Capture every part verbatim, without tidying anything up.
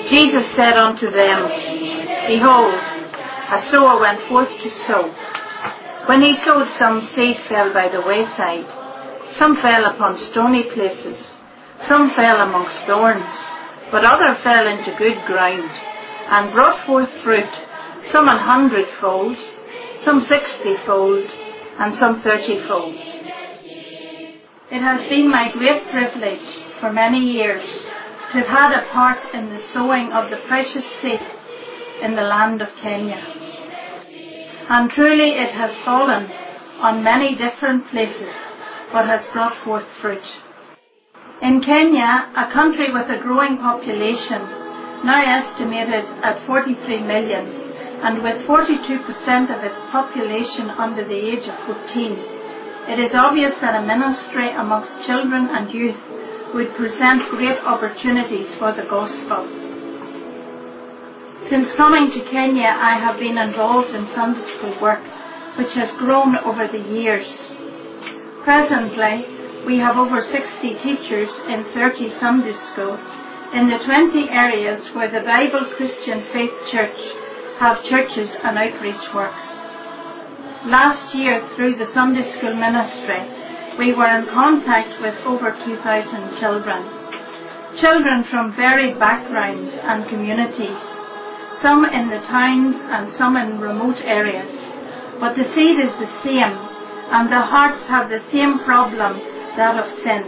Jesus said unto them, Behold, a sower went forth to sow. When he sowed, some seed fell by the wayside. Some fell upon stony places. Some fell amongst thorns. But other fell into good ground, and brought forth fruit, some an hundredfold, some sixtyfold, and some thirtyfold. It has been my great privilege for many years to have had a part in the sowing of the precious seed in the land of Kenya. And truly it has fallen on many different places, but has brought forth fruit. In Kenya, a country with a growing population, now estimated at forty-three million, and with forty-two percent of its population under the age of fourteen, it is obvious that a ministry amongst children and youth would present great opportunities for the gospel. Since coming to Kenya, I have been involved in Sunday school work, which has grown over the years. Presently, we have over sixty teachers in thirty Sunday schools in the twenty areas where the Bible Christian Faith Church have churches and outreach works. Last year, through the Sunday school ministry, we were in contact with over two thousand children. Children from varied backgrounds and communities, some in the towns and some in remote areas. But the seed is the same, and the hearts have the same problem, that of sin.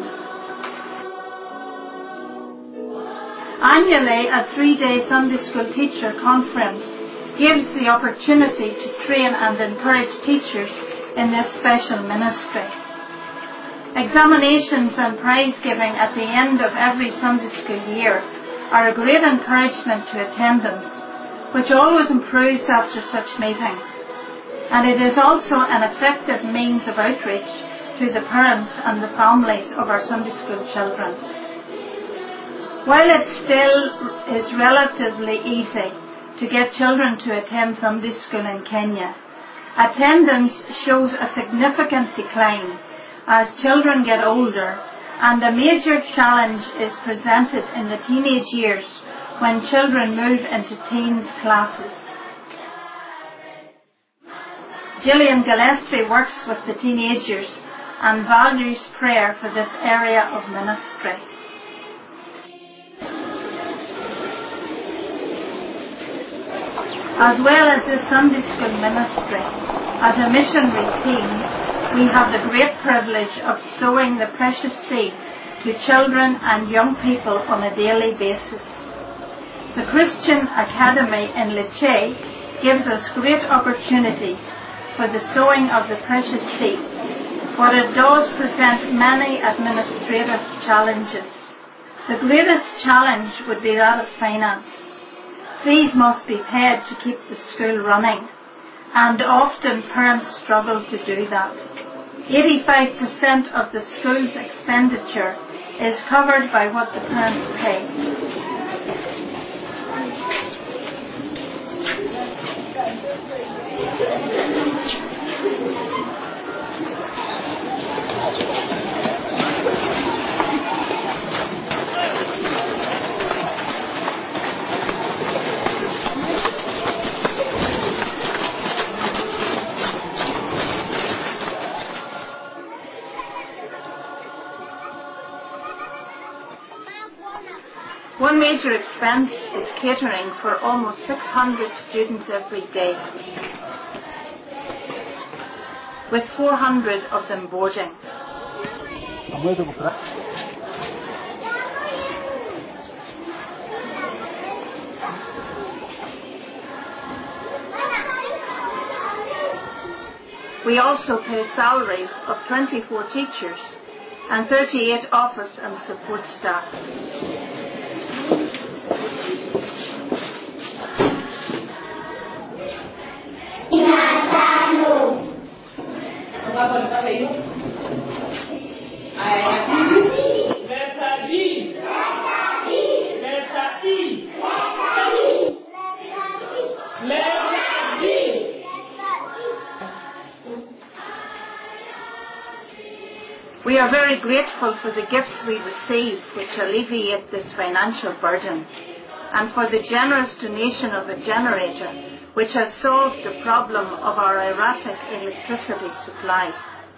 Annually, a three-day Sunday school teacher conference gives the opportunity to train and encourage teachers in this special ministry. Examinations and prize giving at the end of every Sunday school year are a great encouragement to attendance, which always improves after such meetings. And it is also an effective means of outreach to the parents and the families of our Sunday school children. While it still is relatively easy to get children to attend Sunday school in Kenya, attendance shows a significant decline as children get older, and a major challenge is presented in the teenage years when children move into teens classes. Gillian Gillespie works with the teenagers and values prayer for this area of ministry. As well as this Sunday school ministry, as a missionary team, we have the great privilege of sowing the precious seed to children and young people on a daily basis. The Christian Academy in Lecce gives us great opportunities for the sowing of the precious seed, but it does present many administrative challenges. The greatest challenge would be that of finance. Fees must be paid to keep the school running, and often parents struggle to do that. eighty-five percent of the school's expenditure is covered by what the parents pay. One major expense is catering for almost six hundred students every day, with four hundred of them boarding. We also pay salaries of twenty-four teachers and thirty-eight office and support staff. We are very grateful for the gifts we receive, which alleviate this financial burden. and for the generous donation of a generator, which has solved the problem of our erratic electricity supply.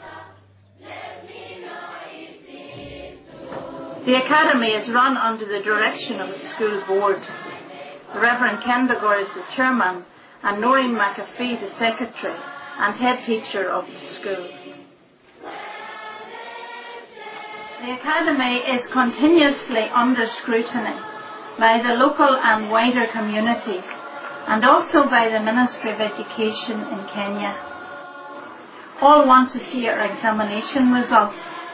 The Academy is run under the direction of a school board. The Reverend Kendagor is the chairman, and Noreen McAfee the secretary and head teacher of the school. The Academy is continuously under scrutiny by the local and wider communities, and also by the Ministry of Education in Kenya. All want to see our examination results.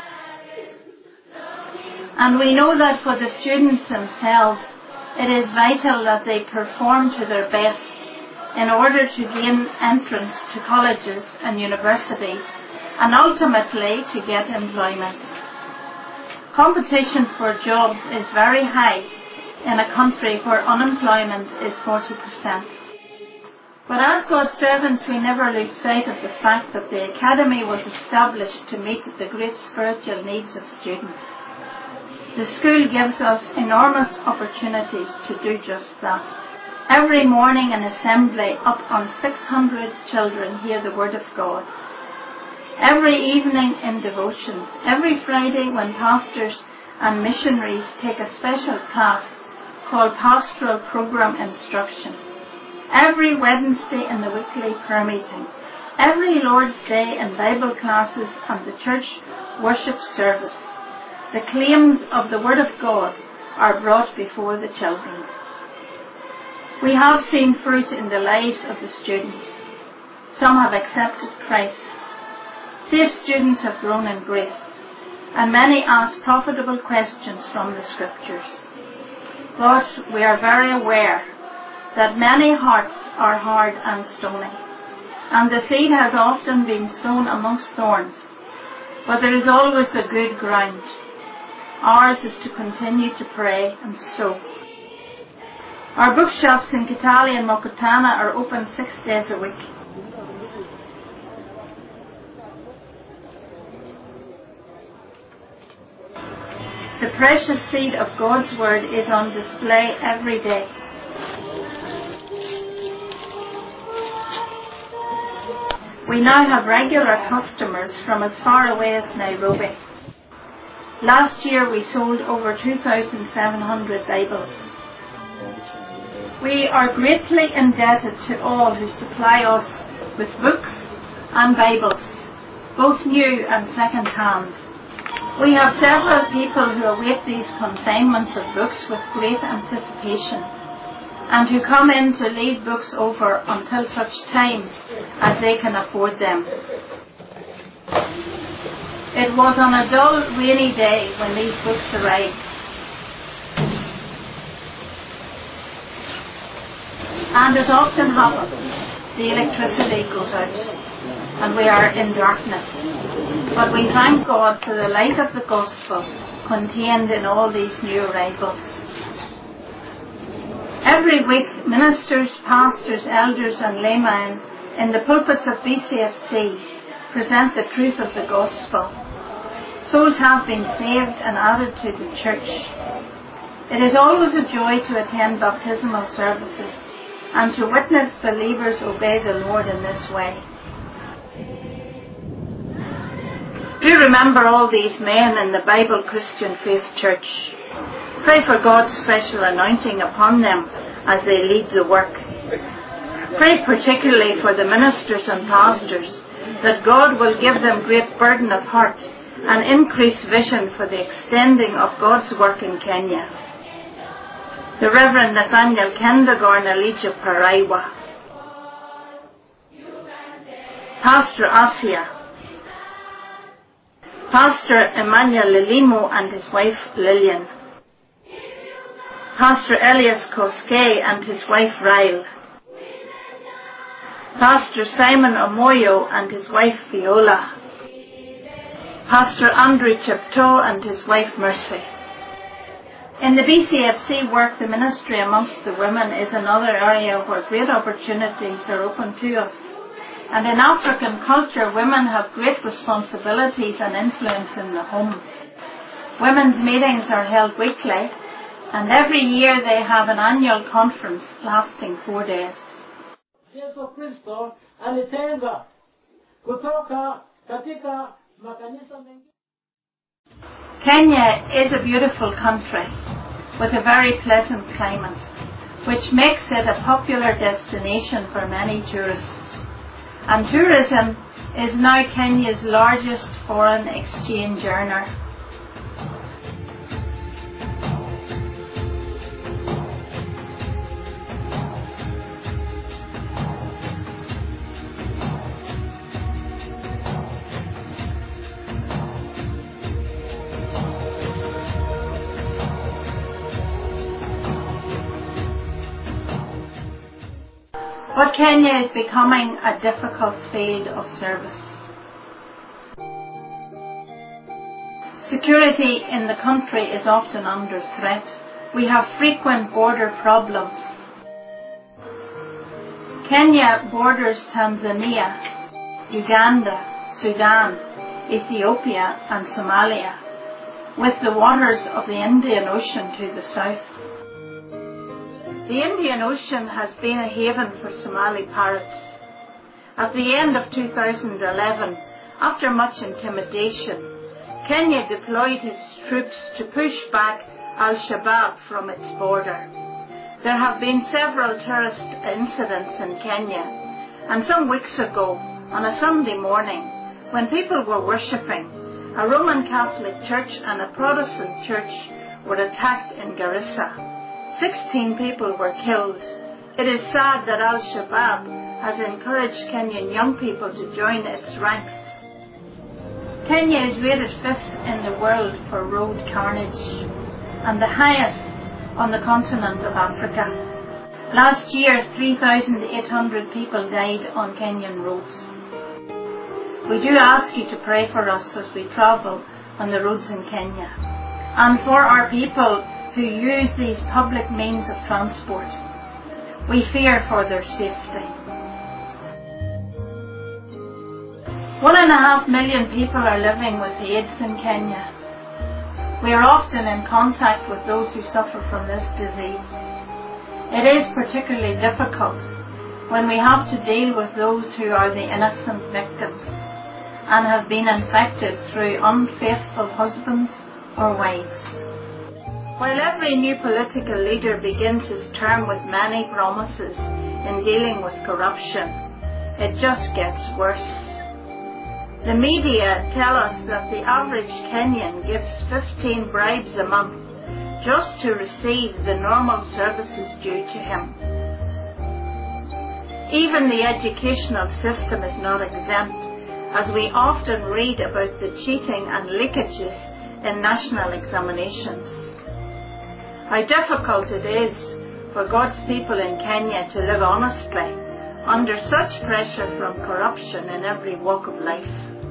And we know that for the students themselves, it is vital that they perform to their best in order to gain entrance to colleges and universities, and ultimately to get employment. Competition for jobs is very high in a country where unemployment is forty percent. But as God's servants, we never lose sight of the fact that the Academy was established to meet the great spiritual needs of students. The school gives us enormous opportunities to do just that. Every morning in assembly, up on six hundred children hear the Word of God. Every evening in devotions, every Friday when pastors and missionaries take a special class called Pastoral Program Instruction, every Wednesday in the weekly prayer meeting, every Lord's Day in Bible classes and the church worship service, the claims of the Word of God are brought before the children. We have seen fruit in the lives of the students. Some have accepted Christ. Saved students have grown in grace, and many ask profitable questions from the Scriptures. But we are very aware that many hearts are hard and stony, and the seed has often been sown amongst thorns, but there is always the good ground. Ours is to continue to pray and sow. Our bookshops in Kitale and Mokotana are open six days a week. The precious seed of God's Word is on display every day. We now have regular customers from as far away as Nairobi. Last year we sold over two thousand seven hundred Bibles. We are greatly indebted to all who supply us with books and Bibles, both new and second-hand. We have several people who await these consignments of books with great anticipation, and who come in to leave books over until such time as they can afford them. It was on a dull, rainy day when these books arrived. And as often happens, the electricity goes out, and we are in darkness. But we thank God for the light of the gospel contained in all these new arrivals. Every week, ministers, pastors, elders and laymen in the pulpits of B C F C present the truth of the gospel. Souls have been saved and added to the church. It is always a joy to attend baptismal services and to witness believers obey the Lord in this way. Do remember all these men in the Bible Christian Faith Church. Pray for God's special anointing upon them as they lead the work. Pray particularly for the ministers and pastors, that God will give them great burden of heart and increased vision for the extending of God's work in Kenya. The Reverend Nathaniel Kendagor and Elijah Paraiwa, Pastor Asia, Pastor Emmanuel Lilimo and his wife Lillian, Pastor Elias Koskei and his wife Ryle, Pastor Simon Omoyo and his wife Viola, Pastor Andrew Chepto and his wife Mercy. In the B C F C work, the ministry amongst the women is another area where great opportunities are open to us. And in African culture, women have great responsibilities and influence in the home. Women's meetings are held weekly, and every year they have an annual conference lasting four days. Yesu Kristo alitenga kutoka katika makanisa mengi. Kenya is a beautiful country with a very pleasant climate, which makes it a popular destination for many tourists. And tourism is now Kenya's largest foreign exchange earner. But Kenya is becoming a difficult field of service. Security in the country is often under threat. We have frequent border problems. Kenya borders Tanzania, Uganda, Sudan, Ethiopia and Somalia, with the waters of the Indian Ocean to the south. The Indian Ocean has been a haven for Somali pirates. At the end of two thousand eleven, after much intimidation, Kenya deployed its troops to push back Al-Shabaab from its border. There have been several terrorist incidents in Kenya, and some weeks ago, on a Sunday morning, when people were worshipping, a Roman Catholic church and a Protestant church were attacked in Garissa. Sixteen people were killed. It is sad that Al-Shabaab has encouraged Kenyan young people to join its ranks. Kenya is rated fifth in the world for road carnage and the highest on the continent of Africa. Last year, three thousand eight hundred people died on Kenyan roads. We do ask you to pray for us as we travel on the roads in Kenya and for our people who use these public means of transport. We fear for their safety. One and a half million people are living with AIDS in Kenya. We are often in contact with those who suffer from this disease. It is particularly difficult when we have to deal with those who are the innocent victims and have been infected through unfaithful husbands or wives. While every new political leader begins his term with many promises in dealing with corruption, it just gets worse. The media tell us that the average Kenyan gives fifteen bribes a month just to receive the normal services due to him. Even the educational system is not exempt, as we often read about the cheating and leakages in national examinations. How difficult it is for God's people in Kenya to live honestly under such pressure from corruption in every walk of life.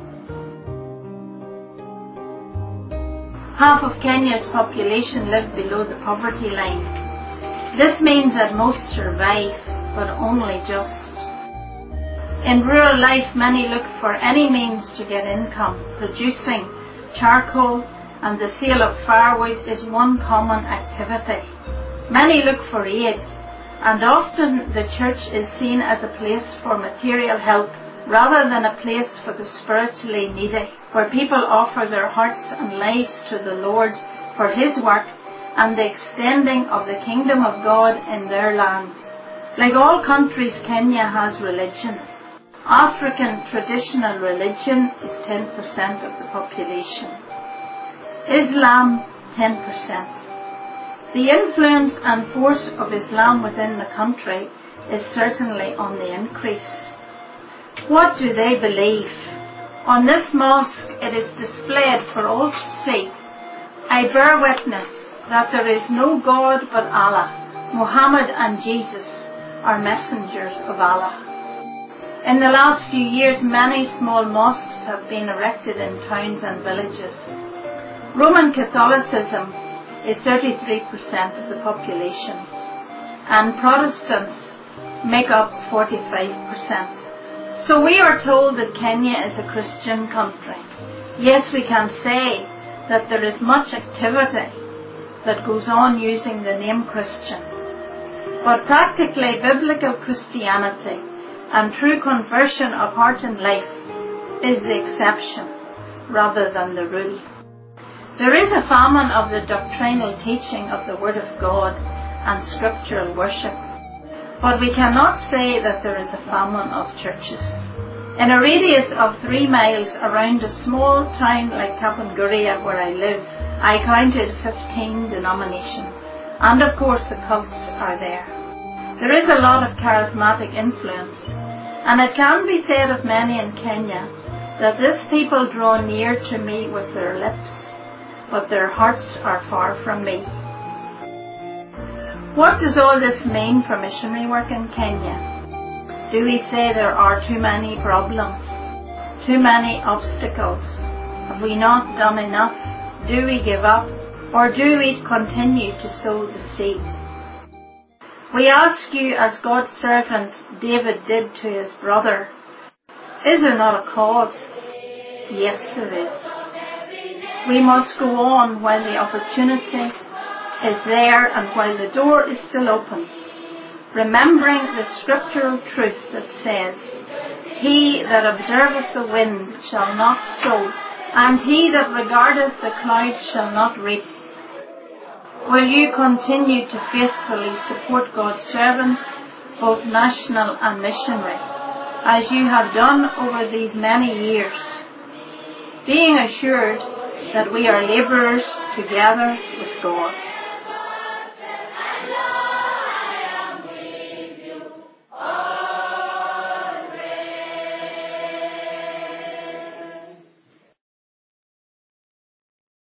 Half of Kenya's population live below the poverty line. This means that most survive, but only just. In rural life, many look for any means to get income. Producing charcoal and the sale of firewood is one common activity. Many look for aid, and often the church is seen as a place for material help rather than a place for the spiritually needy, where people offer their hearts and lives to the Lord for His work and the extending of the kingdom of God in their land. Like all countries, Kenya has religion. African traditional religion is ten percent of the population. Islam, ten percent. The influence and force of Islam within the country is certainly on the increase. What do they believe? On this mosque it is displayed for all to see. I bear witness that there is no God but Allah. Muhammad and Jesus are messengers of Allah. In the last few years, many small mosques have been erected in towns and villages. Roman Catholicism is thirty-three percent of the population, and Protestants make up forty-five percent. So we are told that Kenya is a Christian country. Yes, we can say that there is much activity, that goes on using the name Christian. But practically biblical Christianity and true conversion of heart and life is the exception rather than the rule. There is a famine of the doctrinal teaching of the Word of God and scriptural worship, but we cannot say that there is a famine of churches. In a radius of three miles around a small town like Kapangouria where I live, I counted fifteen denominations, and of course the cults are there. There is a lot of charismatic influence, and it can be said of many in Kenya that this people draw near to me with their lips, but their hearts are far from me. What does all this mean for missionary work in Kenya? Do we say there are too many problems, too many obstacles? Have we not done enough? Do we give up, or do we continue to sow the seed? We ask you, as God's servant David did to his brother, is there not a cause? Yes, there is. We must go on while the opportunity is there and while the door is still open, remembering the scriptural truth that says, he that observeth the wind shall not sow, and he that regardeth the clouds shall not reap. Will you continue to faithfully support God's servants, both national and missionary, as you have done over these many years, being assured that we are labourers together with God?